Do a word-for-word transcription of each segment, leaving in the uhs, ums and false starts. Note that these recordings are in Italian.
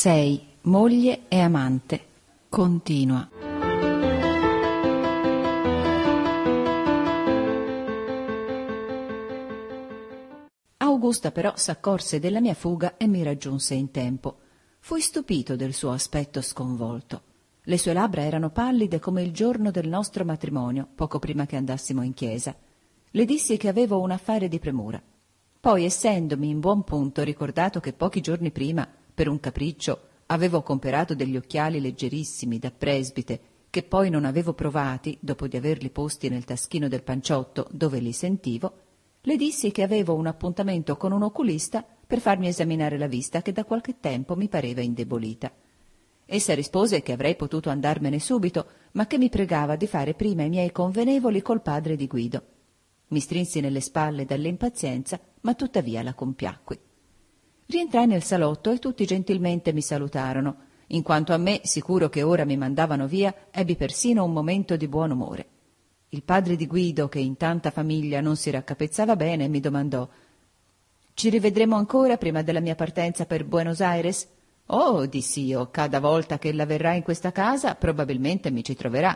Sei moglie e amante. Continua. Augusta però s'accorse della mia fuga e mi raggiunse in tempo. Fui stupito del suo aspetto sconvolto. Le sue labbra erano pallide come il giorno del nostro matrimonio, poco prima che andassimo in chiesa. Le dissi che avevo un affare di premura. Poi, essendomi in buon punto ricordato che pochi giorni prima, per un capriccio, avevo comperato degli occhiali leggerissimi da presbite, che poi non avevo provati, dopo di averli posti nel taschino del panciotto dove li sentivo, le dissi che avevo un appuntamento con un oculista per farmi esaminare la vista che da qualche tempo mi pareva indebolita. Essa rispose che avrei potuto andarmene subito, ma che mi pregava di fare prima i miei convenevoli col padre di Guido. Mi strinsi nelle spalle dall'impazienza, ma tuttavia la compiacqui. Rientrai nel salotto e tutti gentilmente mi salutarono. In quanto a me, sicuro che ora mi mandavano via, ebbi persino un momento di buon umore. Il padre di Guido, che in tanta famiglia non si raccapezzava bene, mi domandò: «Ci rivedremo ancora prima della mia partenza per Buenos Aires?» «Oh», dissi io, «cada volta che ella verrà in questa casa, probabilmente mi ci troverà».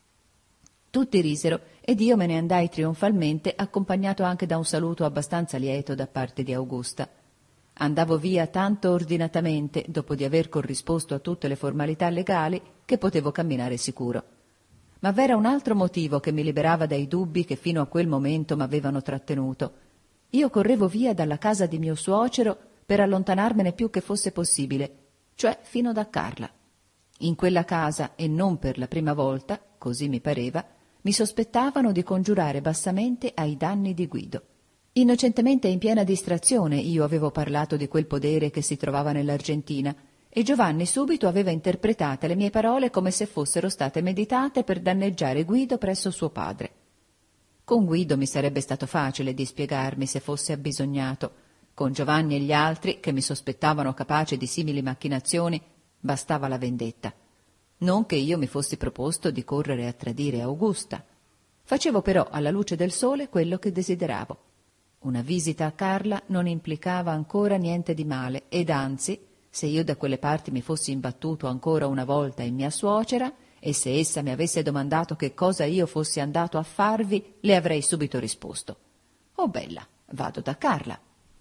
Tutti risero ed io me ne andai trionfalmente, accompagnato anche da un saluto abbastanza lieto da parte di Augusta. Andavo via tanto ordinatamente, dopo di aver corrisposto a tutte le formalità legali, che potevo camminare sicuro. Ma v'era un altro motivo che mi liberava dai dubbi che fino a quel momento m'avevano trattenuto. Io correvo via dalla casa di mio suocero per allontanarmene più che fosse possibile, cioè fino da Carla. In quella casa, e non per la prima volta, così mi pareva, mi sospettavano di congiurare bassamente ai danni di Guido. Innocentemente e in piena distrazione io avevo parlato di quel podere che si trovava nell'Argentina, e Giovanni subito aveva interpretate le mie parole come se fossero state meditate per danneggiare Guido presso suo padre. Con Guido mi sarebbe stato facile di spiegarmi se fosse abbisognato. Con Giovanni e gli altri, che mi sospettavano capace di simili macchinazioni, bastava la vendetta. Non che io mi fossi proposto di correre a tradire Augusta. Facevo però alla luce del sole quello che desideravo. Una visita a Carla non implicava ancora niente di male, ed anzi, se io da quelle parti mi fossi imbattuto ancora una volta in mia suocera, e se essa mi avesse domandato che cosa io fossi andato a farvi, le avrei subito risposto: «Oh bella, vado da Carla».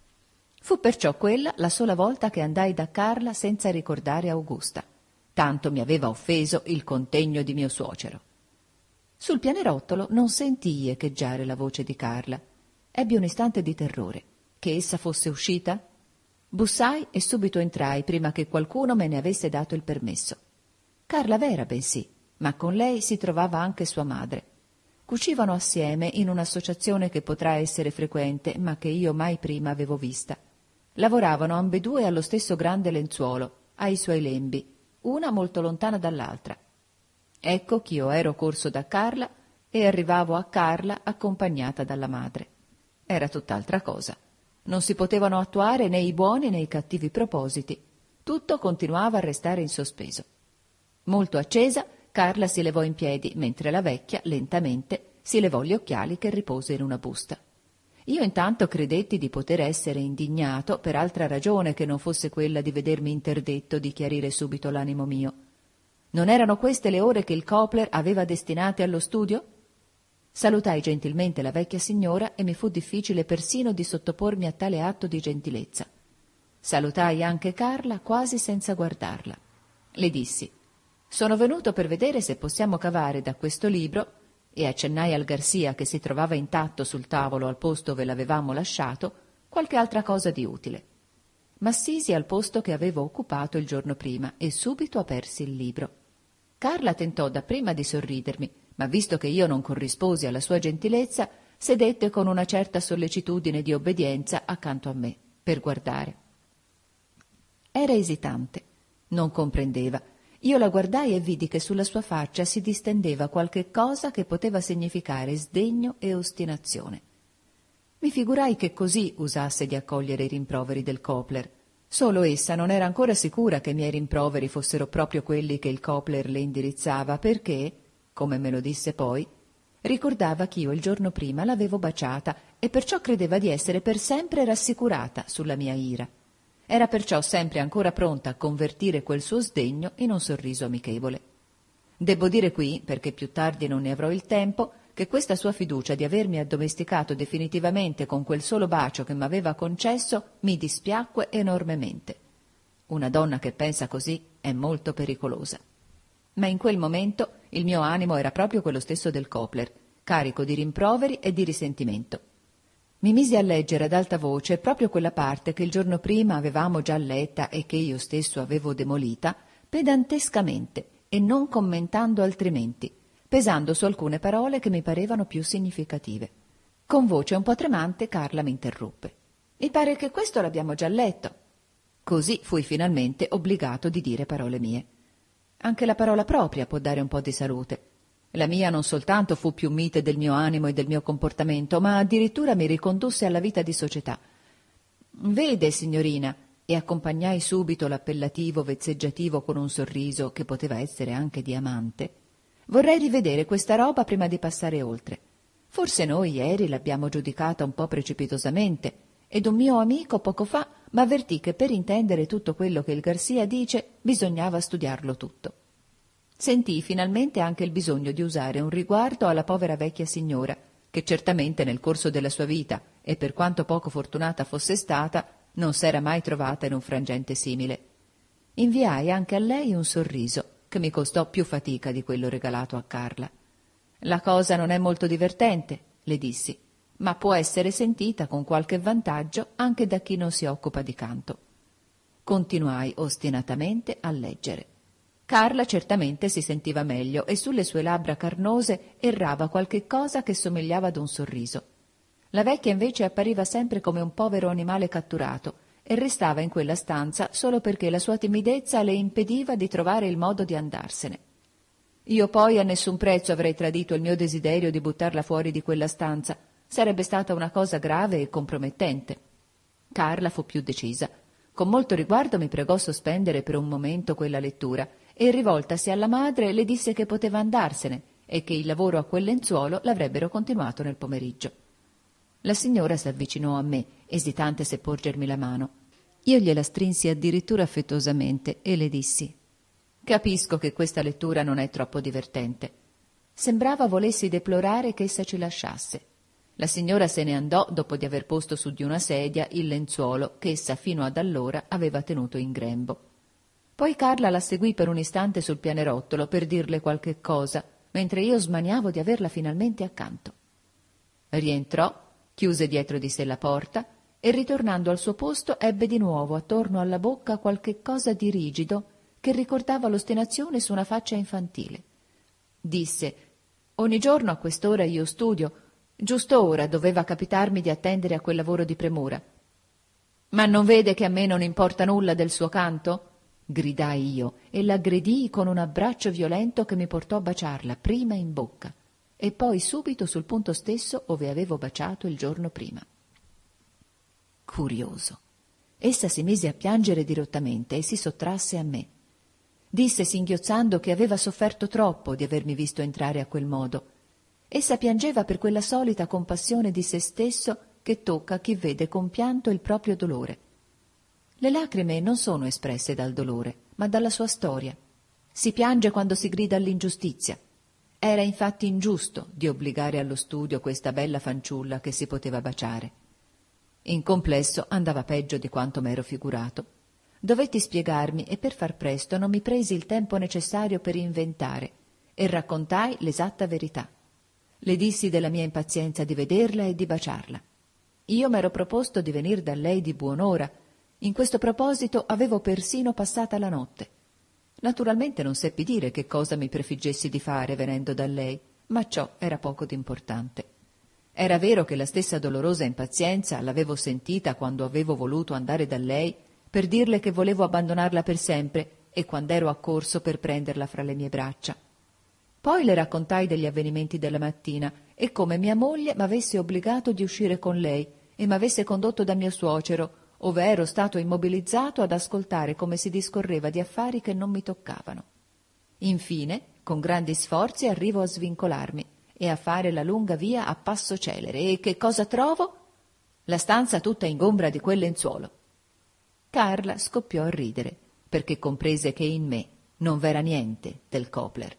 Fu perciò quella la sola volta che andai da Carla senza ricordare Augusta. Tanto mi aveva offeso il contegno di mio suocero. Sul pianerottolo non sentii echeggiare la voce di Carla. Ebbi un istante di terrore. Che essa fosse uscita? Bussai e subito entrai prima che qualcuno me ne avesse dato il permesso. Carla v'era, bensì, ma con lei si trovava anche sua madre. Cucivano assieme in un'associazione che potrà essere frequente, ma che io mai prima avevo vista. Lavoravano ambedue allo stesso grande lenzuolo, ai suoi lembi, una molto lontana dall'altra. Ecco ch'io ero corso da Carla e arrivavo a Carla accompagnata dalla madre. Era tutt'altra cosa. Non si potevano attuare né i buoni né i cattivi propositi. Tutto continuava a restare in sospeso. Molto accesa, Carla si levò in piedi, mentre la vecchia, lentamente, si levò gli occhiali che ripose in una busta. Io intanto credetti di poter essere indignato per altra ragione che non fosse quella di vedermi interdetto di chiarire subito l'animo mio. Non erano queste le ore che il Copler aveva destinate allo studio? Salutai gentilmente la vecchia signora e mi fu difficile persino di sottopormi a tale atto di gentilezza. Salutai anche Carla quasi senza guardarla. Le dissi: «Sono venuto per vedere se possiamo cavare da questo libro», e accennai al Garcia, che si trovava intatto sul tavolo al posto dove l'avevamo lasciato, qualche altra cosa di utile. M'assisi al posto che avevo occupato il giorno prima e subito apersi il libro. Carla tentò dapprima di sorridermi, ma visto che io non corrisposi alla sua gentilezza, sedette con una certa sollecitudine di obbedienza accanto a me, per guardare. Era esitante, non comprendeva. Io la guardai e vidi che sulla sua faccia si distendeva qualche cosa che poteva significare sdegno e ostinazione. Mi figurai che così usasse di accogliere i rimproveri del Copler. Solo essa non era ancora sicura che i miei rimproveri fossero proprio quelli che il Copler le indirizzava, perché, come me lo disse poi, ricordava ch'io il giorno prima l'avevo baciata e perciò credeva di essere per sempre rassicurata sulla mia ira. Era perciò sempre ancora pronta a convertire quel suo sdegno in un sorriso amichevole. Debbo dire qui, perché più tardi non ne avrò il tempo, che questa sua fiducia di avermi addomesticato definitivamente con quel solo bacio che m'aveva concesso mi dispiacque enormemente. Una donna che pensa così è molto pericolosa. Ma in quel momento il mio animo era proprio quello stesso del Copler, carico di rimproveri e di risentimento. Mi misi a leggere ad alta voce proprio quella parte che il giorno prima avevamo già letta e che io stesso avevo demolita, pedantescamente e non commentando altrimenti, pesando su alcune parole che mi parevano più significative. Con voce un po' tremante Carla mi interruppe. «Mi pare che questo l'abbiamo già letto». Così fui finalmente obbligato di dire parole mie. Anche la parola propria può dare un po' di salute. La mia non soltanto fu più mite del mio animo e del mio comportamento, ma addirittura mi ricondusse alla vita di società. «Vede, signorina», e accompagnai subito l'appellativo vezzeggiativo con un sorriso che poteva essere anche di amante, «vorrei rivedere questa roba prima di passare oltre. Forse noi ieri l'abbiamo giudicata un po' precipitosamente, ed un mio amico poco fa m'avvertì che per intendere tutto quello che il Garcia dice bisognava studiarlo tutto». Sentii finalmente anche il bisogno di usare un riguardo alla povera vecchia signora, che certamente nel corso della sua vita, e per quanto poco fortunata fosse stata, non s'era mai trovata in un frangente simile. Inviai anche a lei un sorriso, che mi costò più fatica di quello regalato a Carla. «La cosa non è molto divertente», le dissi, «ma può essere sentita con qualche vantaggio anche da chi non si occupa di canto». Continuai ostinatamente a leggere. Carla certamente si sentiva meglio e sulle sue labbra carnose errava qualche cosa che somigliava ad un sorriso. La vecchia invece appariva sempre come un povero animale catturato e restava in quella stanza solo perché la sua timidezza le impediva di trovare il modo di andarsene. Io poi a nessun prezzo avrei tradito il mio desiderio di buttarla fuori di quella stanza, sarebbe stata una cosa grave e compromettente. Carla fu più decisa. Con molto riguardo mi pregò sospendere per un momento quella lettura e, rivoltasi alla madre, le disse che poteva andarsene e che il lavoro a quel lenzuolo l'avrebbero continuato nel pomeriggio. La signora s'avvicinò a me, esitante se porgermi la mano. Io gliela strinsi addirittura affettuosamente e le dissi: «Capisco che questa lettura non è troppo divertente». Sembrava volessi deplorare che essa ci lasciasse. La signora se ne andò dopo di aver posto su di una sedia il lenzuolo che essa fino ad allora aveva tenuto in grembo. Poi Carla la seguì per un istante sul pianerottolo per dirle qualche cosa, mentre io smaniavo di averla finalmente accanto. Rientrò, chiuse dietro di sé la porta e, ritornando al suo posto, ebbe di nuovo attorno alla bocca qualche cosa di rigido che ricordava l'ostinazione su una faccia infantile. Disse: «Ogni giorno a quest'ora io studio. Giusto ora doveva capitarmi di attendere a quel lavoro di premura». «Ma non vede che a me non importa nulla del suo canto?» gridai io e l'aggredii con un abbraccio violento che mi portò a baciarla prima in bocca e poi subito sul punto stesso ove avevo baciato il giorno prima. Curioso. Essa si mise a piangere dirottamente e si sottrasse a me. Disse singhiozzando che aveva sofferto troppo di avermi visto entrare a quel modo. Essa piangeva per quella solita compassione di se stesso che tocca a chi vede compianto il proprio dolore. Le lacrime non sono espresse dal dolore, ma dalla sua storia. Si piange quando si grida all'ingiustizia. Era infatti ingiusto di obbligare allo studio questa bella fanciulla che si poteva baciare. In complesso andava peggio di quanto m'ero figurato. Dovetti spiegarmi e per far presto non mi presi il tempo necessario per inventare e raccontai l'esatta verità. Le dissi della mia impazienza di vederla e di baciarla. Io m'ero proposto di venir da lei di buon'ora. In questo proposito avevo persino passata la notte. Naturalmente non seppi dire che cosa mi prefiggessi di fare venendo da lei, ma ciò era poco d'importante. Era vero che la stessa dolorosa impazienza l'avevo sentita quando avevo voluto andare da lei per dirle che volevo abbandonarla per sempre e quando ero accorso per prenderla fra le mie braccia. Poi le raccontai degli avvenimenti della mattina e come mia moglie m'avesse obbligato di uscire con lei e m'avesse condotto da mio suocero, ove ero stato immobilizzato ad ascoltare come si discorreva di affari che non mi toccavano. Infine, con grandi sforzi arrivo a svincolarmi e a fare la lunga via a passo celere e che cosa trovo? La stanza tutta ingombra di quel lenzuolo. Carla scoppiò a ridere, perché comprese che in me non v'era niente del Copler.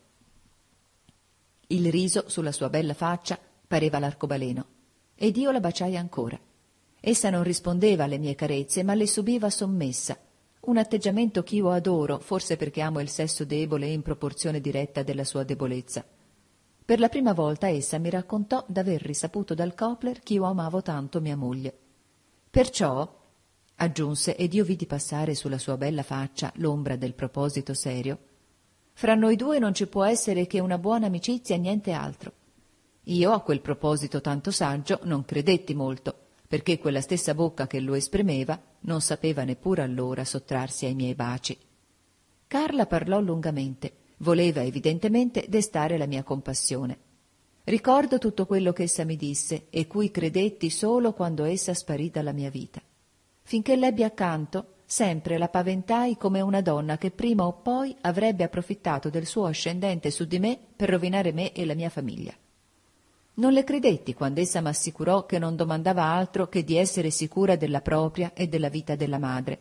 Il riso sulla sua bella faccia pareva l'arcobaleno, ed io la baciai ancora. Essa non rispondeva alle mie carezze, ma le subiva sommessa, un atteggiamento ch'io adoro, forse perché amo il sesso debole in proporzione diretta della sua debolezza. Per la prima volta essa mi raccontò d'aver risaputo dal Copler ch'io amavo tanto mia moglie. Perciò, aggiunse, ed io vidi passare sulla sua bella faccia l'ombra del proposito serio, fra noi due non ci può essere che una buona amicizia e niente altro. Io a quel proposito tanto saggio non credetti molto, perché quella stessa bocca che lo esprimeva non sapeva neppure allora sottrarsi ai miei baci. Carla parlò lungamente, voleva evidentemente destare la mia compassione. Ricordo tutto quello che essa mi disse e cui credetti solo quando essa sparì dalla mia vita. Finché l'ebbi accanto, sempre la paventai come una donna che prima o poi avrebbe approfittato del suo ascendente su di me per rovinare me e la mia famiglia. Non le credetti quando essa m'assicurò che non domandava altro che di essere sicura della propria e della vita della madre.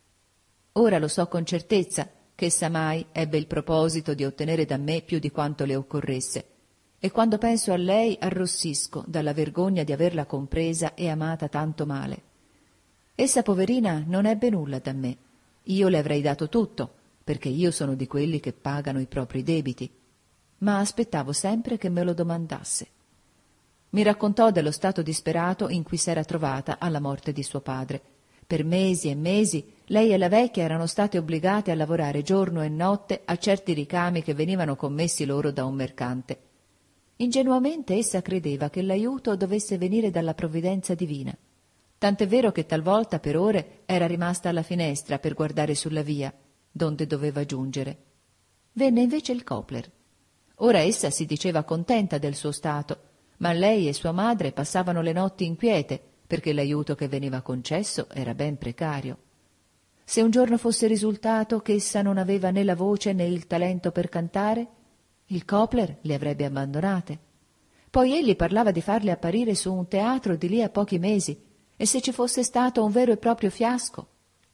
Ora lo so con certezza che essa mai ebbe il proposito di ottenere da me più di quanto le occorresse, e quando penso a lei arrossisco dalla vergogna di averla compresa e amata tanto male. Essa, poverina, non ebbe nulla da me. Io le avrei dato tutto, perché io sono di quelli che pagano i propri debiti, ma aspettavo sempre che me lo domandasse. Mi raccontò dello stato disperato in cui s'era trovata alla morte di suo padre. Per mesi e mesi lei e la vecchia erano state obbligate a lavorare giorno e notte a certi ricami che venivano commessi loro da un mercante. Ingenuamente essa credeva che l'aiuto dovesse venire dalla provvidenza divina, tant'è vero che talvolta per ore era rimasta alla finestra per guardare sulla via, donde doveva giungere. Venne invece il Copler. Ora essa si diceva contenta del suo stato, ma lei e sua madre passavano le notti inquiete, perché l'aiuto che veniva concesso era ben precario. Se un giorno fosse risultato che essa non aveva né la voce né il talento per cantare, il Copler le avrebbe abbandonate. Poi egli parlava di farle apparire su un teatro di lì a pochi mesi, e se ci fosse stato un vero e proprio fiasco?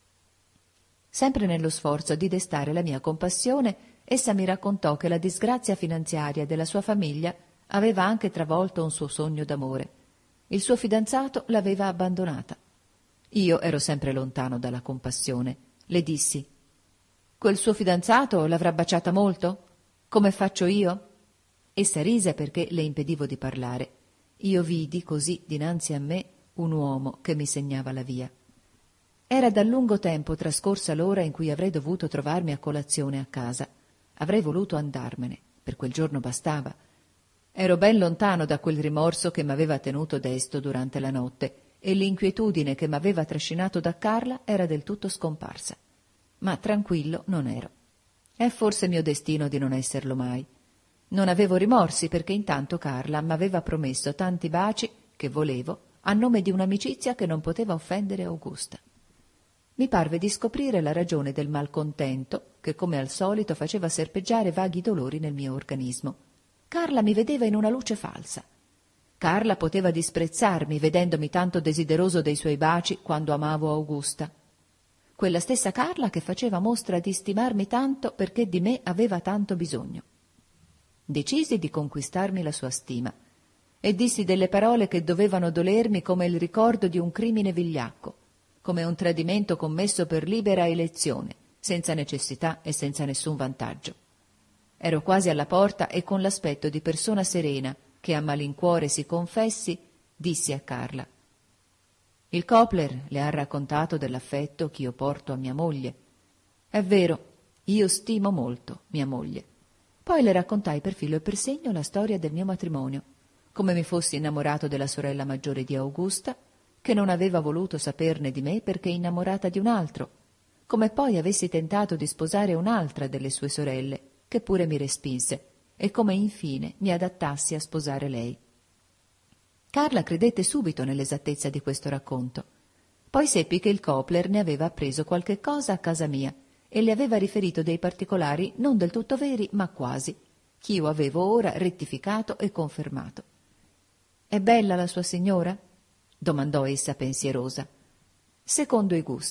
Sempre nello sforzo di destare la mia compassione, essa mi raccontò che la disgrazia finanziaria della sua famiglia aveva anche travolto un suo sogno d'amore. Il suo fidanzato l'aveva abbandonata. Io ero sempre lontano dalla compassione. Le dissi: «Quel suo fidanzato l'avrà baciata molto? Come faccio io?» Essa rise perché le impedivo di parlare. Io vidi così dinanzi a me un uomo che mi segnava la via. Era da lungo tempo trascorsa l'ora in cui avrei dovuto trovarmi a colazione a casa. Avrei voluto andarmene, per quel giorno bastava. Ero ben lontano da quel rimorso che m'aveva tenuto desto durante la notte, e l'inquietudine che m'aveva trascinato da Carla era del tutto scomparsa. Ma tranquillo non ero. È forse mio destino di non esserlo mai. Non avevo rimorsi perché intanto Carla m'aveva promesso tanti baci che volevo a nome di un'amicizia che non poteva offendere Augusta. Mi parve di scoprire la ragione del malcontento che, come al solito, faceva serpeggiare vaghi dolori nel mio organismo. Carla mi vedeva in una luce falsa. Carla poteva disprezzarmi vedendomi tanto desideroso dei suoi baci quando amavo Augusta. Quella stessa Carla che faceva mostra di stimarmi tanto perché di me aveva tanto bisogno. Decisi di conquistarmi la sua stima e dissi delle parole che dovevano dolermi come il ricordo di un crimine vigliacco, come un tradimento commesso per libera elezione, senza necessità e senza nessun vantaggio. Ero quasi alla porta e con l'aspetto di persona serena che a malincuore si confessi, dissi a Carla: «Il Copler le ha raccontato dell'affetto ch'io porto a mia moglie. È vero, io stimo molto mia moglie». Poi le raccontai per filo e per segno la storia del mio matrimonio, come mi fossi innamorato della sorella maggiore di Augusta, che non aveva voluto saperne di me perché innamorata di un altro, come poi avessi tentato di sposare un'altra delle sue sorelle, che pure mi respinse, e come infine mi adattassi a sposare lei. Carla credette subito nell'esattezza di questo racconto. Poi seppi che il Copler ne aveva appreso qualche cosa a casa mia e le aveva riferito dei particolari non del tutto veri, ma quasi, ch'io avevo ora rettificato e confermato. «È bella la sua signora?» domandò essa pensierosa. «Secondo i gusti.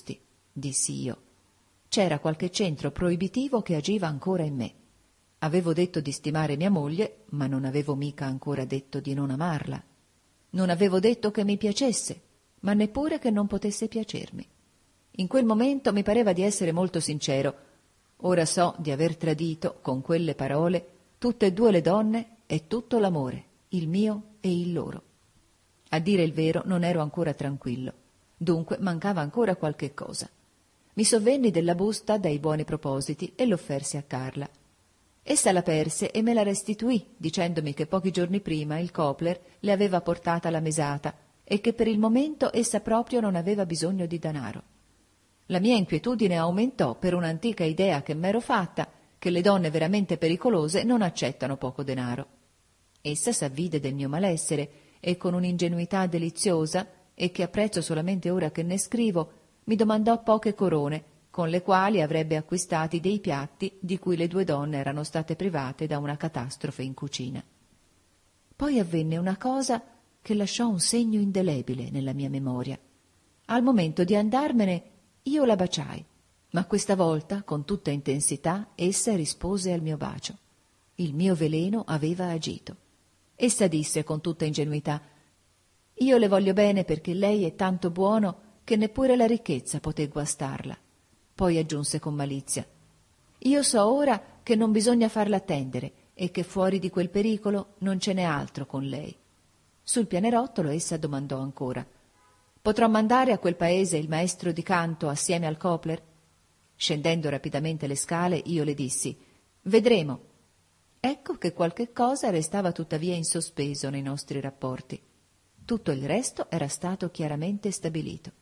dissi io. C'era qualche centro proibitivo che agiva ancora in me. Avevo detto di stimare mia moglie, ma non avevo mica ancora detto di non amarla. Non avevo detto che mi piacesse, ma neppure che non potesse piacermi. In quel momento mi pareva di essere molto sincero. Ora so di aver tradito, con quelle parole, tutte e due le donne e tutto l'amore, il mio e il loro. A dire il vero non ero ancora tranquillo, dunque mancava ancora qualche cosa. Mi sovvenni della busta dai buoni propositi e l'offersi a Carla. Essa la perse e me la restituì, dicendomi che pochi giorni prima il Copler le aveva portata la mesata e che per il momento essa proprio non aveva bisogno di danaro. La mia inquietudine aumentò per un'antica idea che m'ero fatta, che le donne veramente pericolose non accettano poco denaro. Essa s'avvide del mio malessere e con un'ingenuità deliziosa, e che apprezzo solamente ora che ne scrivo, mi domandò poche corone, con le quali avrebbe acquistati dei piatti di cui le due donne erano state private da una catastrofe in cucina. Poi avvenne una cosa che lasciò un segno indelebile nella mia memoria. Al momento di andarmene io la baciai, ma questa volta, con tutta intensità, essa rispose al mio bacio. Il mio veleno aveva agito. Essa disse con tutta ingenuità: «Io le voglio bene perché lei è tanto buono che neppure la ricchezza poté guastarla». Poi aggiunse con malizia: «Io so ora che non bisogna farla attendere e che fuori di quel pericolo non ce n'è altro con lei». Sul pianerottolo essa domandò ancora: «Potrò mandare a quel paese il maestro di canto assieme al Copler?» Scendendo rapidamente le scale io le dissi: «Vedremo». Ecco che qualche cosa restava tuttavia in sospeso nei nostri rapporti. Tutto il resto era stato chiaramente stabilito.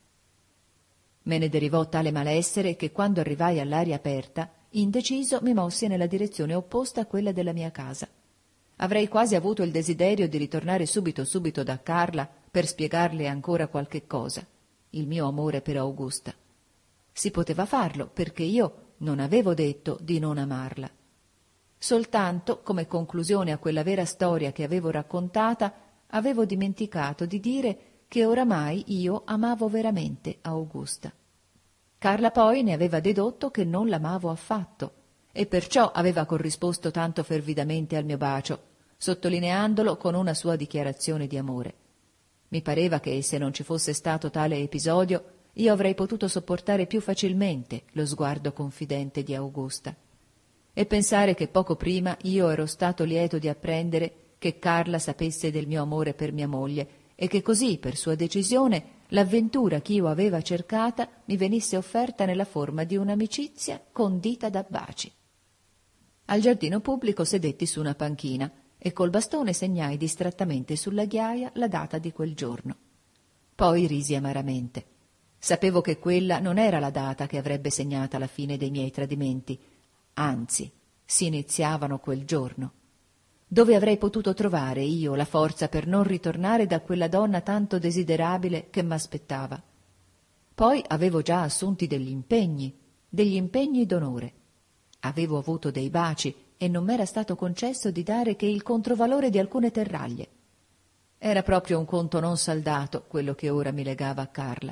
Me ne derivò tale malessere che quando arrivai all'aria aperta, indeciso mi mossi nella direzione opposta a quella della mia casa. Avrei quasi avuto il desiderio di ritornare subito subito da Carla per spiegarle ancora qualche cosa, il mio amore per Augusta. Si poteva farlo perché io non avevo detto di non amarla. Soltanto, come conclusione a quella vera storia che avevo raccontata, avevo dimenticato di dire che oramai io amavo veramente Augusta. Carla poi ne aveva dedotto che non l'amavo affatto, e perciò aveva corrisposto tanto fervidamente al mio bacio, sottolineandolo con una sua dichiarazione di amore. Mi pareva che, se non ci fosse stato tale episodio, io avrei potuto sopportare più facilmente lo sguardo confidente di Augusta. E pensare che poco prima io ero stato lieto di apprendere che Carla sapesse del mio amore per mia moglie e che così, per sua decisione, l'avventura che io aveva cercata mi venisse offerta nella forma di un'amicizia condita da baci. Al giardino pubblico sedetti su una panchina e col bastone segnai distrattamente sulla ghiaia la data di quel giorno. Poi risi amaramente. Sapevo che quella non era la data che avrebbe segnata la fine dei miei tradimenti, anzi, si iniziavano quel giorno. Dove avrei potuto trovare io la forza per non ritornare da quella donna tanto desiderabile che m'aspettava? Poi avevo già assunti degli impegni, degli impegni d'onore. Avevo avuto dei baci e non m'era stato concesso di dare che il controvalore di alcune terraglie. Era proprio un conto non saldato quello che ora mi legava a Carla.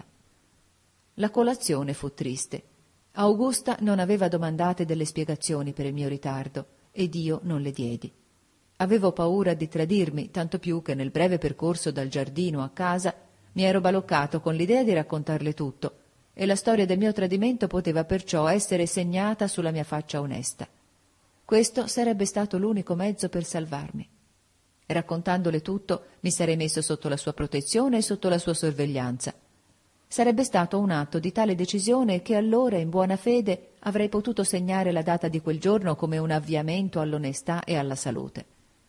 La colazione fu triste. Augusta non aveva domandate delle spiegazioni per il mio ritardo ed io non le diedi. Avevo paura di tradirmi, tanto più che nel breve percorso dal giardino a casa mi ero baloccato con l'idea di raccontarle tutto, e la storia del mio tradimento poteva perciò essere segnata sulla mia faccia onesta. Questo sarebbe stato l'unico mezzo per salvarmi. Raccontandole tutto, mi sarei messo sotto la sua protezione e sotto la sua sorveglianza. Sarebbe stato un atto di tale decisione che allora, in buona fede, avrei potuto segnare la data di quel giorno come un avviamento all'onestà e alla salute.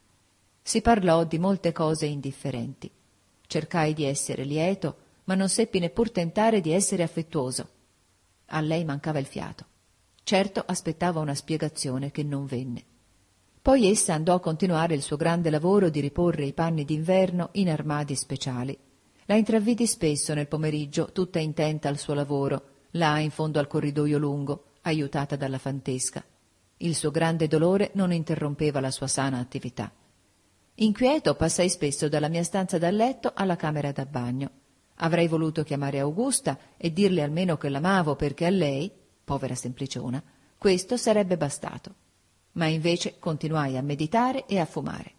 Si parlò di molte cose indifferenti. Cercai di essere lieto, ma non seppi neppur tentare di essere affettuoso. A lei mancava il fiato. Certo aspettava una spiegazione che non venne. Poi essa andò a continuare il suo grande lavoro di riporre i panni d'inverno in armadi speciali. La intravvidi spesso nel pomeriggio, tutta intenta al suo lavoro, là in fondo al corridoio lungo, aiutata dalla fantesca. Il suo grande dolore non interrompeva la sua sana attività. Inquieto passai spesso dalla mia stanza da letto alla camera da bagno. Avrei voluto chiamare Augusta e dirle almeno che l'amavo, perché a lei, povera sempliciona, questo sarebbe bastato. Ma invece continuai a meditare e a fumare.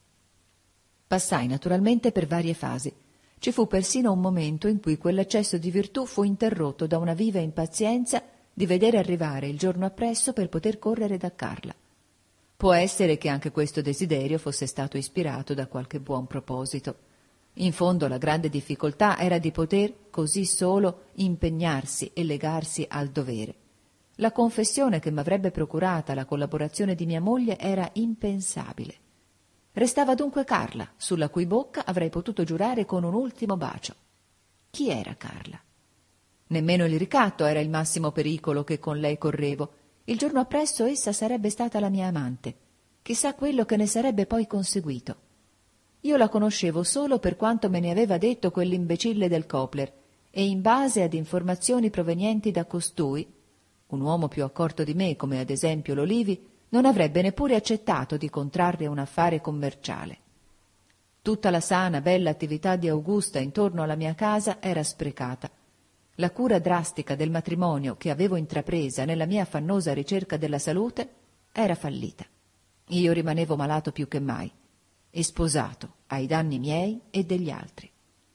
Passai naturalmente per varie fasi. Ci fu persino un momento in cui quell'eccesso di virtù fu interrotto da una viva impazienza di vedere arrivare il giorno appresso per poter correre da Carla. Può essere che anche questo desiderio fosse stato ispirato da qualche buon proposito. In fondo la grande difficoltà era di poter così solo impegnarsi e legarsi al dovere. La confessione che m'avrebbe procurata la collaborazione di mia moglie era impensabile. Restava dunque Carla, sulla cui bocca avrei potuto giurare con un ultimo bacio. Chi era Carla? Nemmeno il ricatto era il massimo pericolo che con lei correvo. Il giorno appresso essa sarebbe stata la mia amante. Chissà quello che ne sarebbe poi conseguito. Io la conoscevo solo per quanto me ne aveva detto quell'imbecille del Copler, e in base ad informazioni provenienti da costui, un uomo più accorto di me, come ad esempio l'Olivi, non avrebbe neppure accettato di contrarre un affare commerciale. Tutta la sana, bella attività di Augusta intorno alla mia casa era sprecata. La cura drastica del matrimonio che avevo intrapresa nella mia affannosa ricerca della salute era fallita. Io rimanevo malato più che mai e sposato ai danni miei e degli altri.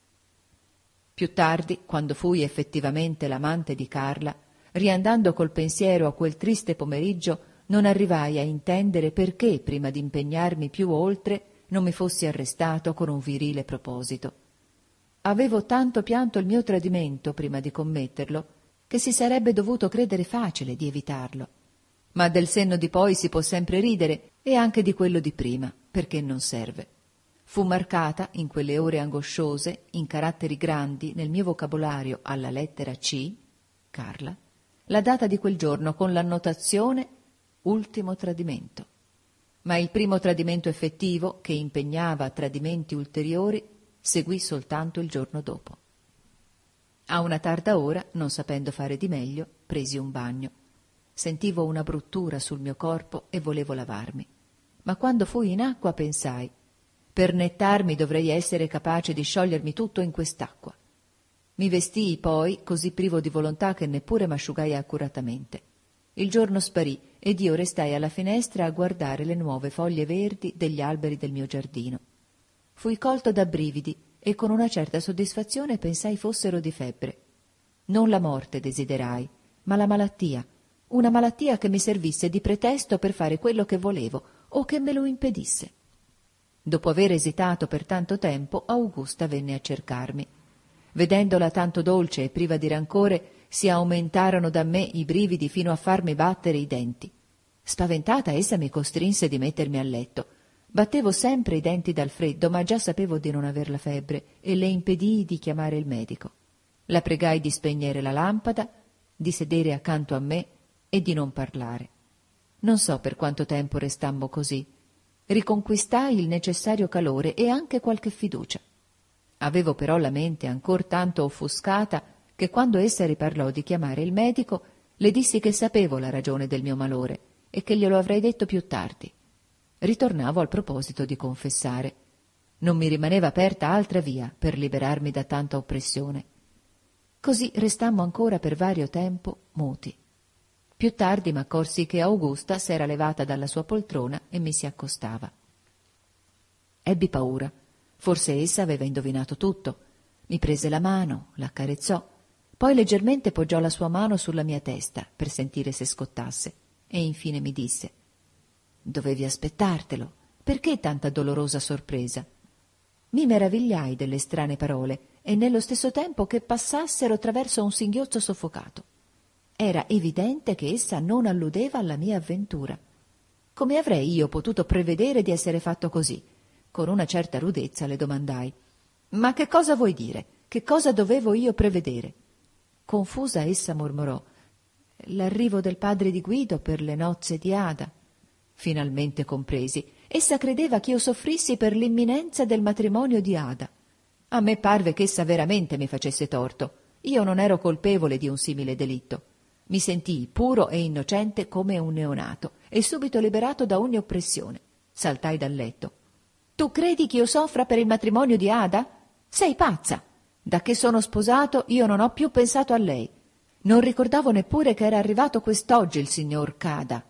Più tardi, quando fui effettivamente l'amante di Carla, riandando col pensiero a quel triste pomeriggio, non arrivai a intendere perché, prima di impegnarmi più oltre, non mi fossi arrestato con un virile proposito. Avevo tanto pianto il mio tradimento prima di commetterlo, che si sarebbe dovuto credere facile di evitarlo. Ma del senno di poi si può sempre ridere, e anche di quello di prima, perché non serve. Fu marcata, in quelle ore angosciose, in caratteri grandi, nel mio vocabolario alla lettera C, Carla, la data di quel giorno con l'annotazione ultimo tradimento. Ma il primo tradimento effettivo, che impegnava tradimenti ulteriori, seguì soltanto il giorno dopo. A una tarda ora, non sapendo fare di meglio, presi un bagno. Sentivo una bruttura sul mio corpo e volevo lavarmi. Ma quando fui in acqua pensai: per nettarmi dovrei essere capace di sciogliermi tutto in quest'acqua. Mi vestii poi, così privo di volontà che neppure m'asciugai accuratamente. Il giorno sparì ed io restai alla finestra a guardare le nuove foglie verdi degli alberi del mio giardino. Fui colto da brividi e con una certa soddisfazione pensai fossero di febbre. Non la morte desiderai, ma la malattia, una malattia che mi servisse di pretesto per fare quello che volevo o che me lo impedisse. Dopo aver esitato per tanto tempo, Augusta venne a cercarmi. Vedendola tanto dolce e priva di rancore, si aumentarono da me i brividi fino a farmi battere i denti. Spaventata, essa mi costrinse di mettermi a letto. Battevo sempre i denti dal freddo, ma già sapevo di non aver la febbre e le impedii di chiamare il medico. La pregai di spegnere la lampada, di sedere accanto a me e di non parlare. Non so per quanto tempo restammo così. Riconquistai il necessario calore e anche qualche fiducia. Avevo però la mente ancor tanto offuscata che quando essa riparlò di chiamare il medico, le dissi che sapevo la ragione del mio malore e che glielo avrei detto più tardi. Ritornavo al proposito di confessare. Non mi rimaneva aperta altra via per liberarmi da tanta oppressione. Così restammo ancora per vario tempo muti. Più tardi m'accorsi che Augusta s'era levata dalla sua poltrona e mi si accostava. Ebbi paura. Forse essa aveva indovinato tutto. Mi prese la mano, l'accarezzò, poi leggermente poggiò la sua mano sulla mia testa per sentire se scottasse e infine mi disse: «Dovevi aspettartelo. Perché tanta dolorosa sorpresa?» Mi meravigliai delle strane parole e nello stesso tempo che passassero attraverso un singhiozzo soffocato. Era evidente che essa non alludeva alla mia avventura. Come avrei io potuto prevedere di essere fatto così? Con una certa rudezza le domandai: «Ma che cosa vuoi dire? Che cosa dovevo io prevedere?» Confusa essa mormorò: «L'arrivo del padre di Guido per le nozze di Ada». Finalmente compresi. Essa credeva che io soffrissi per l'imminenza del matrimonio di Ada. A me parve che essa veramente mi facesse torto. Io non ero colpevole di un simile delitto. Mi sentii puro e innocente come un neonato e subito liberato da ogni oppressione. Saltai dal letto. «Tu credi che io soffra per il matrimonio di Ada? Sei pazza!» Da che sono sposato io non ho più pensato a lei. Non ricordavo neppure che era arrivato quest'oggi il signor Cada.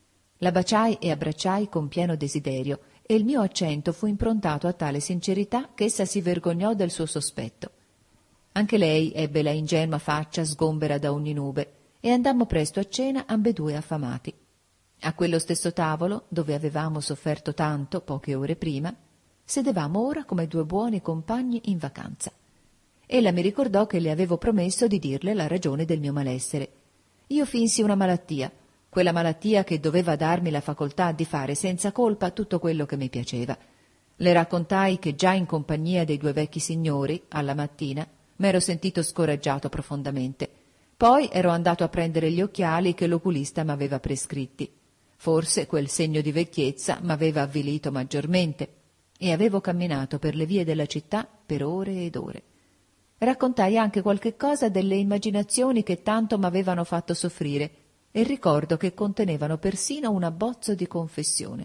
La baciai e abbracciai con pieno desiderio e il mio accento fu improntato a tale sincerità che essa si vergognò del suo sospetto. Anche lei ebbe la ingenua faccia sgombera da ogni nube e andammo presto a cena ambedue affamati. A quello stesso tavolo, dove avevamo sofferto tanto poche ore prima, sedevamo ora come due buoni compagni in vacanza. Ella mi ricordò che le avevo promesso di dirle la ragione del mio malessere. Io finsi una malattia, quella malattia che doveva darmi la facoltà di fare senza colpa tutto quello che mi piaceva. Le raccontai che già in compagnia dei due vecchi signori, alla mattina, m'ero sentito scoraggiato profondamente. Poi ero andato a prendere gli occhiali che l'oculista m'aveva prescritti. Forse quel segno di vecchiezza m'aveva avvilito maggiormente e avevo camminato per le vie della città per ore ed ore. Raccontai anche qualche cosa delle immaginazioni che tanto m'avevano fatto soffrire e ricordo che contenevano persino un abbozzo di confessione.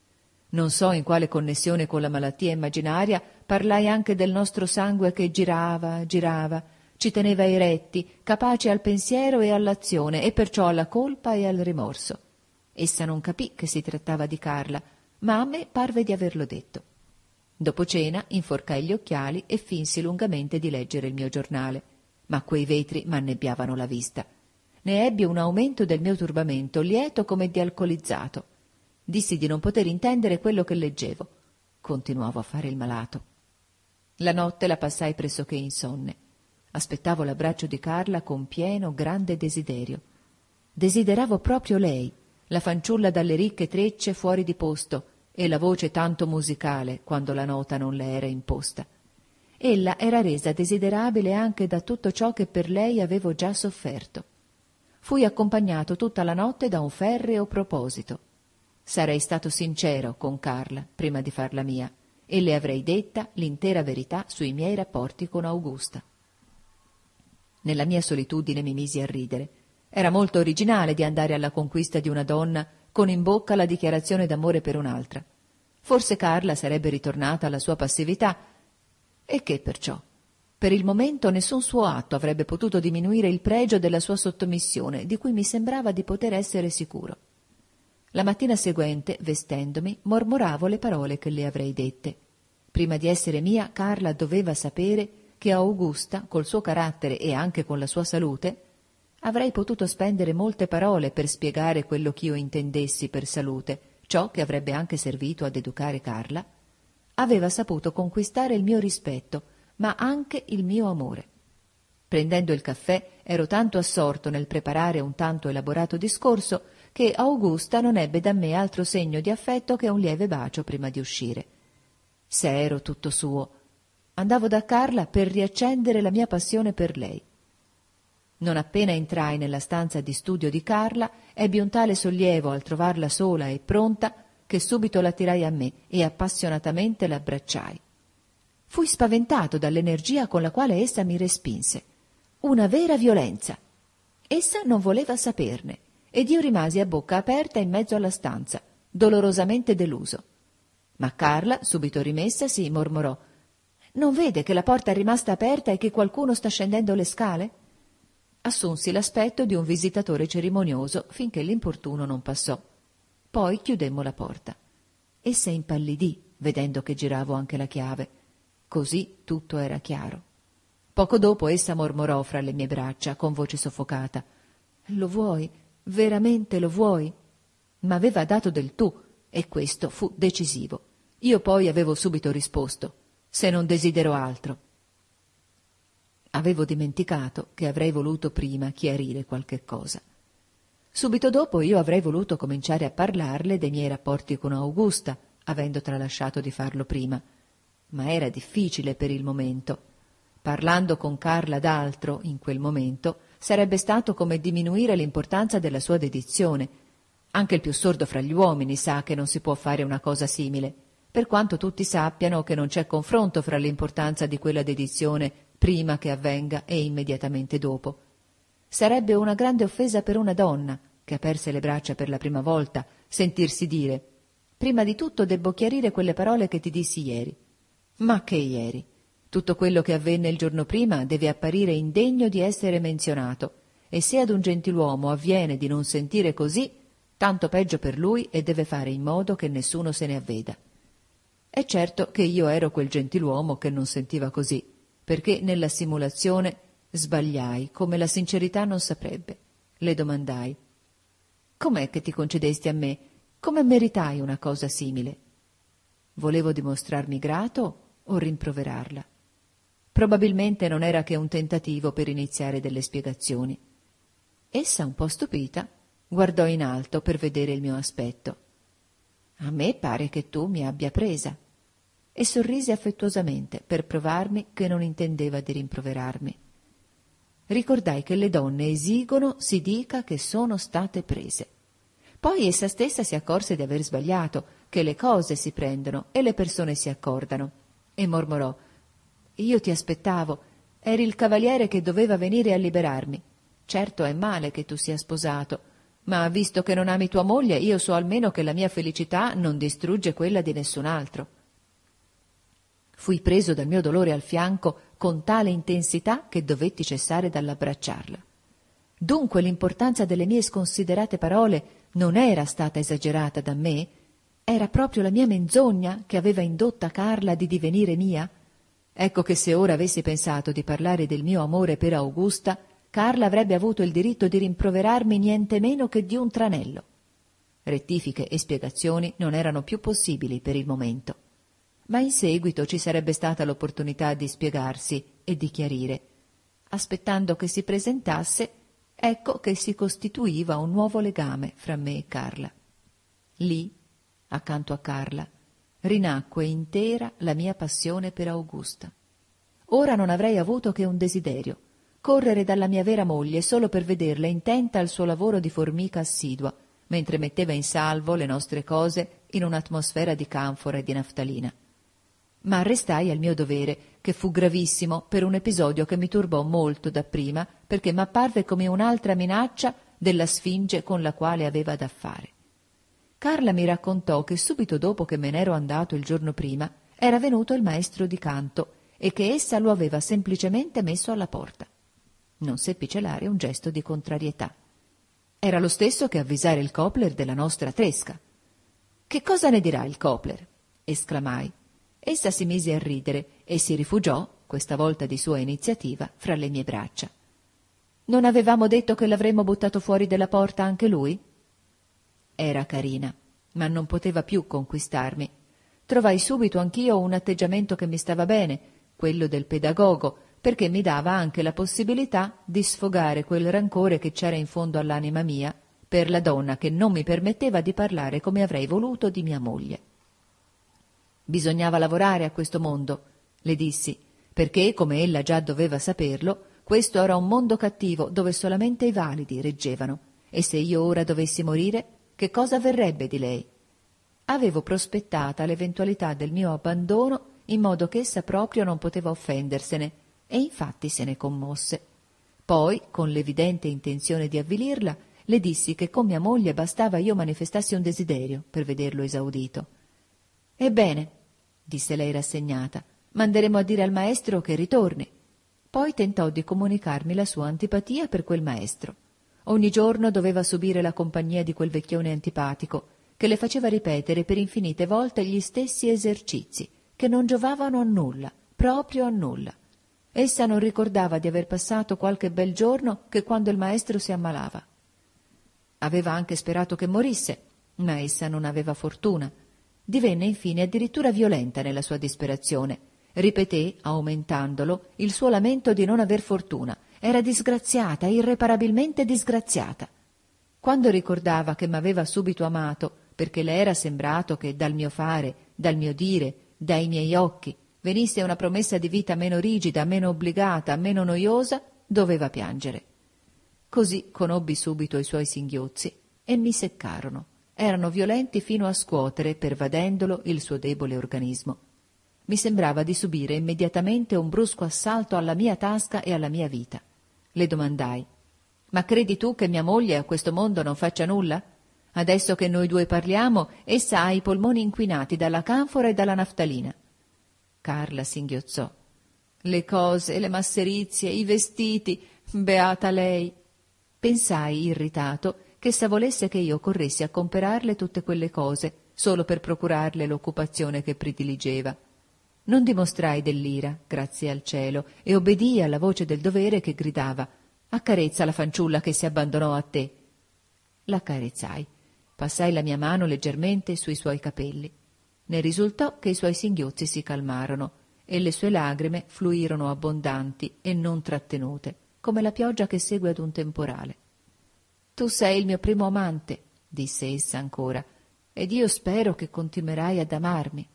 Non so in quale connessione con la malattia immaginaria parlai anche del nostro sangue che girava, girava, ci teneva eretti, capaci al pensiero e all'azione e perciò alla colpa e al rimorso. Essa non capì che si trattava di Carla, ma a me parve di averlo detto. Dopo cena inforcai gli occhiali e finsi lungamente di leggere il mio giornale, ma quei vetri m'annebbiavano la vista. Ne ebbi un aumento del mio turbamento, lieto come di alcolizzato. Dissi di non poter intendere quello che leggevo. Continuavo a fare il malato. La notte la passai pressoché insonne. Aspettavo l'abbraccio di Carla con pieno, grande desiderio. Desideravo proprio lei, la fanciulla dalle ricche trecce fuori di posto, e la voce tanto musicale quando la nota non le era imposta. Ella era resa desiderabile anche da tutto ciò che per lei avevo già sofferto. Fui accompagnato tutta la notte da un ferreo proposito. Sarei stato sincero con Carla prima di farla mia e le avrei detta l'intera verità sui miei rapporti con Augusta. Nella mia solitudine mi misi a ridere. Era molto originale di andare alla conquista di una donna con in bocca la dichiarazione d'amore per un'altra. Forse Carla sarebbe ritornata alla sua passività. E che perciò? Per il momento nessun suo atto avrebbe potuto diminuire il pregio della sua sottomissione, di cui mi sembrava di poter essere sicuro. La mattina seguente, vestendomi, mormoravo le parole che le avrei dette. Prima di essere mia, Carla doveva sapere che Augusta, col suo carattere e anche con la sua salute, avrei potuto spendere molte parole per spiegare quello ch'io intendessi per salute, ciò che avrebbe anche servito ad educare Carla, aveva saputo conquistare il mio rispetto, ma anche il mio amore. Prendendo il caffè ero tanto assorto nel preparare un tanto elaborato discorso che Augusta non ebbe da me altro segno di affetto che un lieve bacio prima di uscire. Se ero tutto suo, andavo da Carla per riaccendere la mia passione per lei. Non appena entrai nella stanza di studio di Carla, ebbi un tale sollievo al trovarla sola e pronta che subito la tirai a me e appassionatamente l'abbracciai. Fui spaventato dall'energia con la quale essa mi respinse. Una vera violenza. Essa non voleva saperne, ed io rimasi a bocca aperta in mezzo alla stanza, dolorosamente deluso. Ma Carla, subito rimessasi, mormorò: «Non vede che la porta è rimasta aperta e che qualcuno sta scendendo le scale?» Assunsi l'aspetto di un visitatore cerimonioso finché l'importuno non passò. Poi chiudemmo la porta. Essa impallidì, vedendo che giravo anche la chiave. Così tutto era chiaro. Poco dopo essa mormorò fra le mie braccia, con voce soffocata: «Lo vuoi? Veramente lo vuoi?» Ma aveva dato del tu, e questo fu decisivo. Io poi avevo subito risposto: «Se non desidero altro». Avevo dimenticato che avrei voluto prima chiarire qualche cosa. Subito dopo io avrei voluto cominciare a parlarle dei miei rapporti con Augusta, avendo tralasciato di farlo prima, ma era difficile per il momento. Parlando con Carla d'altro, in quel momento, sarebbe stato come diminuire l'importanza della sua dedizione. Anche il più sordo fra gli uomini sa che non si può fare una cosa simile, per quanto tutti sappiano che non c'è confronto fra l'importanza di quella dedizione prima che avvenga e immediatamente dopo. Sarebbe una grande offesa per una donna, che aperse le braccia per la prima volta, sentirsi dire: «Prima di tutto debbo chiarire quelle parole che ti dissi ieri». Ma che ieri? Tutto quello che avvenne il giorno prima deve apparire indegno di essere menzionato, e se ad un gentiluomo avviene di non sentire così, tanto peggio per lui e deve fare in modo che nessuno se ne avveda. È certo che io ero quel gentiluomo che non sentiva così, perché nella simulazione sbagliai come la sincerità non saprebbe. Le domandai: «Com'è che ti concedesti a me? Come meritai una cosa simile?» Volevo dimostrarmi grato o rimproverarla. Probabilmente non era che un tentativo per iniziare delle spiegazioni. Essa, un po' stupita, guardò in alto per vedere il mio aspetto. «A me pare che tu mi abbia presa», e sorrise affettuosamente per provarmi che non intendeva di rimproverarmi. Ricordai che le donne esigono si dica che sono state prese. Poi essa stessa si accorse di aver sbagliato, che le cose si prendono e le persone si accordano, e mormorò: «Io ti aspettavo, eri il cavaliere che doveva venire a liberarmi. Certo è male che tu sia sposato, ma visto che non ami tua moglie, io so almeno che la mia felicità non distrugge quella di nessun altro». Fui preso dal mio dolore al fianco con tale intensità che dovetti cessare dall'abbracciarla. Dunque l'importanza delle mie sconsiderate parole non era stata esagerata da me? Era proprio la mia menzogna che aveva indotta Carla di divenire mia? Ecco che se ora avessi pensato di parlare del mio amore per Augusta, Carla avrebbe avuto il diritto di rimproverarmi niente meno che di un tranello. Rettifiche e spiegazioni non erano più possibili per il momento. Ma in seguito ci sarebbe stata l'opportunità di spiegarsi e di chiarire. Aspettando che si presentasse, ecco che si costituiva un nuovo legame fra me e Carla. Lì, accanto a Carla, rinacque intera la mia passione per Augusta. Ora non avrei avuto che un desiderio: correre dalla mia vera moglie solo per vederla intenta al suo lavoro di formica assidua, mentre metteva in salvo le nostre cose in un'atmosfera di canfora e di naftalina. Ma restai al mio dovere, che fu gravissimo per un episodio che mi turbò molto dapprima, perché m'apparve come un'altra minaccia della sfinge con la quale aveva da fare. Carla mi raccontò che subito dopo che me n'ero andato il giorno prima era venuto il maestro di canto e che essa lo aveva semplicemente messo alla porta. Non seppi celare un gesto di contrarietà. Era lo stesso che avvisare il Copler della nostra tresca. «Che cosa ne dirà il Copler?» esclamai. Essa si mise a ridere e si rifugiò, questa volta di sua iniziativa, fra le mie braccia. «Non avevamo detto che l'avremmo buttato fuori della porta anche lui?» Era carina, ma non poteva più conquistarmi. Trovai subito anch'io un atteggiamento che mi stava bene, quello del pedagogo, perché mi dava anche la possibilità di sfogare quel rancore che c'era in fondo all'anima mia per la donna che non mi permetteva di parlare come avrei voluto di mia moglie. Bisognava lavorare a questo mondo, le dissi, perché, come ella già doveva saperlo, questo era un mondo cattivo dove solamente i validi reggevano, e se io ora dovessi morire, che cosa avverrebbe di lei? Avevo prospettata l'eventualità del mio abbandono in modo che essa proprio non poteva offendersene, e infatti se ne commosse. Poi, con l'evidente intenzione di avvilirla, le dissi che con mia moglie bastava io manifestassi un desiderio per vederlo esaudito. «Ebbene», disse lei rassegnata, «manderemo a dire al maestro che ritorni». Poi tentò di comunicarmi la sua antipatia per quel maestro. Ogni giorno doveva subire la compagnia di quel vecchione antipatico, che le faceva ripetere per infinite volte gli stessi esercizi, che non giovavano a nulla, proprio a nulla. Essa non ricordava di aver passato qualche bel giorno che quando il maestro si ammalava. Aveva anche sperato che morisse, ma essa non aveva fortuna. Divenne infine addirittura violenta nella sua disperazione. Ripeté, aumentandolo, il suo lamento di non aver fortuna. Era disgraziata, irreparabilmente disgraziata. Quando ricordava che m'aveva subito amato, perché le era sembrato che dal mio fare, dal mio dire, dai miei occhi, venisse una promessa di vita meno rigida, meno obbligata, meno noiosa, doveva piangere. Così conobbi subito i suoi singhiozzi e mi seccarono. Erano violenti fino a scuotere, pervadendolo, il suo debole organismo. Mi sembrava di subire immediatamente un brusco assalto alla mia tasca e alla mia vita. Le domandai: «Ma credi tu che mia moglie a questo mondo non faccia nulla? Adesso che noi due parliamo, essa ha i polmoni inquinati dalla canfora e dalla naftalina». Carla singhiozzò. Le cose, le masserizie, i vestiti, beata lei. Pensai, irritato, ch'essa volesse che io corressi a comperarle tutte quelle cose, solo per procurarle l'occupazione che prediligeva. Non dimostrai dell'ira, grazie al cielo, e obbedii alla voce del dovere che gridava: «Accarezza la fanciulla che si abbandonò a te». L'accarezzai. Passai la mia mano leggermente sui suoi capelli. Ne risultò che i suoi singhiozzi si calmarono e le sue lagrime fluirono abbondanti e non trattenute, come la pioggia che segue ad un temporale. «Tu sei il mio primo amante», disse essa ancora, «ed io spero che continuerai ad amarmi».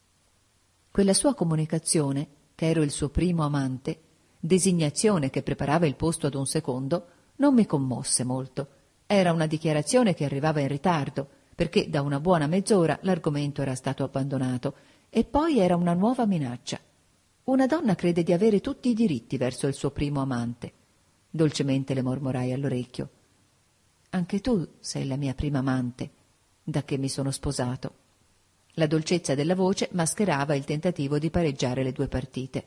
Quella sua comunicazione, che ero il suo primo amante, designazione che preparava il posto ad un secondo, non mi commosse molto. Era una dichiarazione che arrivava in ritardo, perché da una buona mezz'ora l'argomento era stato abbandonato, e poi era una nuova minaccia. Una donna crede di avere tutti i diritti verso il suo primo amante. Dolcemente le mormorai all'orecchio: «Anche tu sei la mia prima amante, da che mi sono sposato». La dolcezza della voce mascherava il tentativo di pareggiare le due partite.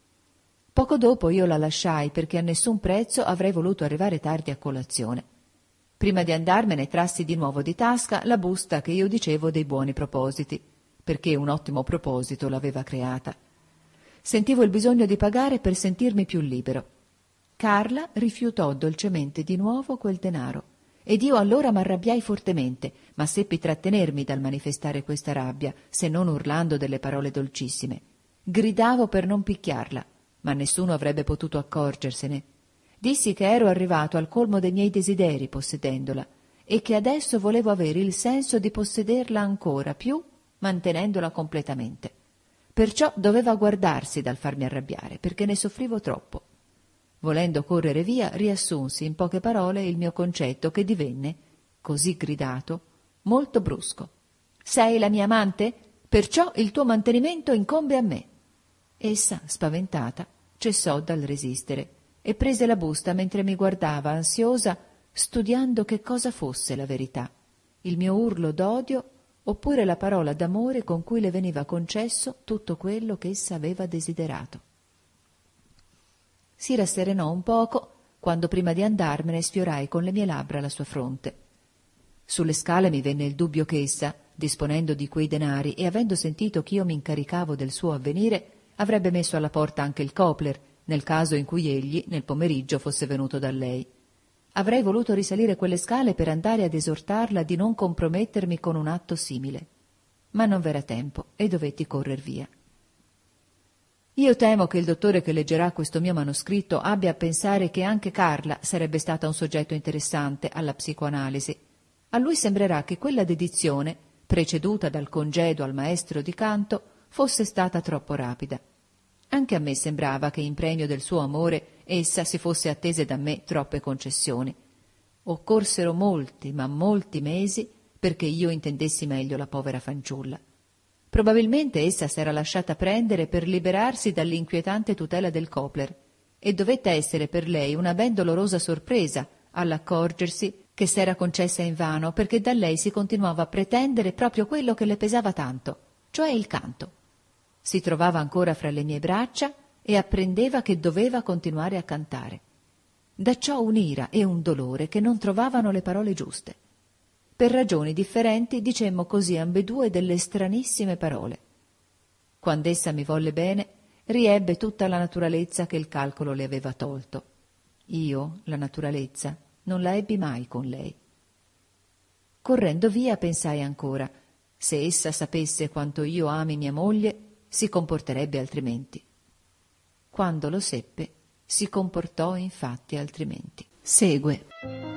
Poco dopo io la lasciai, perché a nessun prezzo avrei voluto arrivare tardi a colazione. Prima di andarmene trassi di nuovo di tasca la busta che io dicevo dei buoni propositi, perché un ottimo proposito l'aveva creata. Sentivo il bisogno di pagare per sentirmi più libero. Carla rifiutò dolcemente di nuovo quel denaro, ed io allora m'arrabbiai fortemente, ma seppi trattenermi dal manifestare questa rabbia, se non urlando delle parole dolcissime. Gridavo per non picchiarla, ma nessuno avrebbe potuto accorgersene. Dissi che ero arrivato al colmo dei miei desideri possedendola e che adesso volevo avere il senso di possederla ancora più, mantenendola completamente. Perciò doveva guardarsi dal farmi arrabbiare, perché ne soffrivo troppo. Volendo correre via, riassunsi in poche parole il mio concetto, che divenne, così gridato, molto brusco. «Sei la mia amante? Perciò il tuo mantenimento incombe a me». Essa, spaventata, cessò dal resistere e prese la busta mentre mi guardava ansiosa, studiando che cosa fosse la verità, il mio urlo d'odio oppure la parola d'amore con cui le veniva concesso tutto quello che essa aveva desiderato. Si rasserenò un poco quando prima di andarmene sfiorai con le mie labbra la sua fronte. Sulle scale mi venne il dubbio che essa, disponendo di quei denari e avendo sentito ch'io mi incaricavo del suo avvenire, avrebbe messo alla porta anche il Copler, nel caso in cui egli, nel pomeriggio, fosse venuto da lei. Avrei voluto risalire quelle scale per andare ad esortarla di non compromettermi con un atto simile, ma non v'era tempo e dovetti correr via. Io temo che il dottore che leggerà questo mio manoscritto abbia a pensare che anche Carla sarebbe stata un soggetto interessante alla psicoanalisi. A lui sembrerà che quella dedizione, preceduta dal congedo al maestro di canto, fosse stata troppo rapida. Anche a me sembrava che in premio del suo amore essa si fosse attese da me troppe concessioni. Occorsero molti, ma molti mesi perché io intendessi meglio la povera fanciulla. Probabilmente essa s'era lasciata prendere per liberarsi dall'inquietante tutela del Copler e dovette essere per lei una ben dolorosa sorpresa all'accorgersi che s'era concessa invano, perché da lei si continuava a pretendere proprio quello che le pesava tanto, cioè il canto. Si trovava ancora fra le mie braccia e apprendeva che doveva continuare a cantare. Da ciò un'ira e un dolore che non trovavano le parole giuste. Per ragioni differenti dicemmo così ambedue delle stranissime parole. Quando essa mi volle bene, riebbe tutta la naturalezza che il calcolo le aveva tolto. Io, la naturalezza, non la ebbi mai con lei. Correndo via pensai ancora: se essa sapesse quanto io ami mia moglie, si comporterebbe altrimenti. Quando lo seppe, si comportò infatti altrimenti. Segue.